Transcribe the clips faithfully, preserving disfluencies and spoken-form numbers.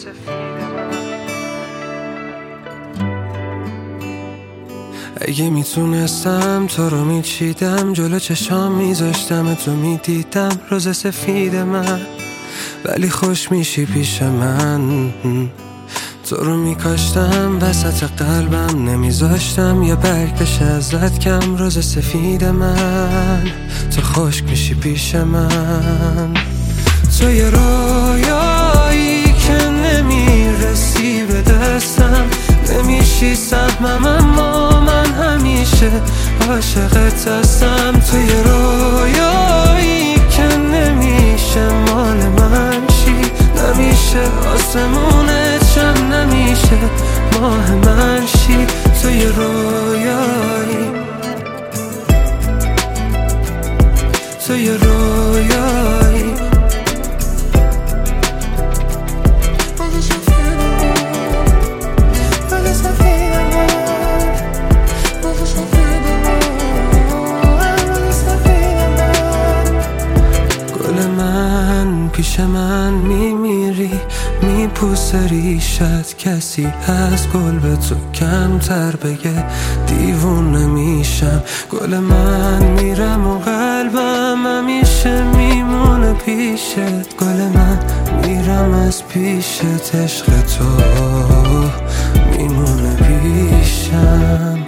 اگه میتونستم تو رو میچیدم، جلو چشام میذاشتم تو میدیدم روز سفید من، ولی خوش میشی پیش من. تو رو میکاشتم وسط قلبم، نمیذاشتم یا برگ بشه ازت کم. روز سفید من تو خشک میشی پیش من. تو یه رویایی که نمیرسی به دستم، نمیشی سهمم اما من همیشه عاشقت هستم. تو یه رویایی که نمیشه مال من شی، نمیشه آسمونت شم، نمیشه ماه من شی. تو یه رویایی، تو یه رویایی. پیش من میمیری، میپوسه ریشت، کسی از گل به تو کمتر بگه دیوونه میشم. گل من میرم و قلبم همیشه میمونه پیشت. گل من میرم از پیشت، عشق تو میمونه پیشم.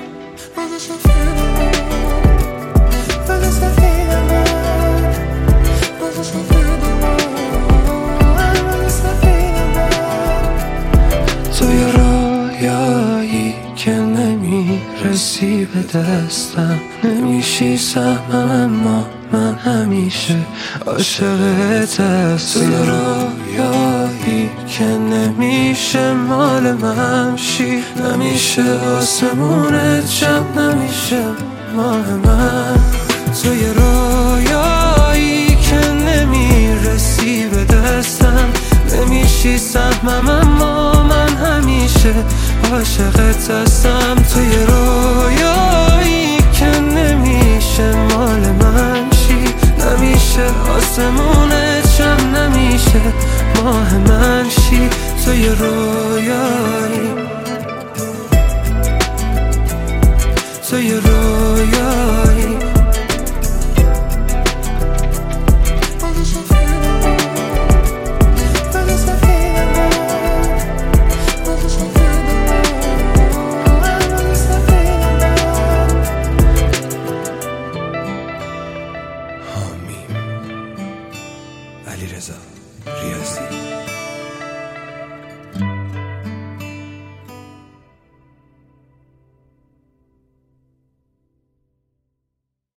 که نمیرسی به دستم، نمیشی سهمم اما من همیشه عاشقت هستم. تو رویایی که نمیشه مال من شی، نمیشه آسمونت شم، نمیشه ماه من. تو یه رویایی که نمیرسی به دستم، نمیشی سهمم اما من همیشه عاشقت هستم. تو یه رویایی که نمیشه مال من شی، نمیشه آسمونت شم، نمیشه ماه من شی. تو یه رویایی، تو یه رویایی. علیرضا ریاضی.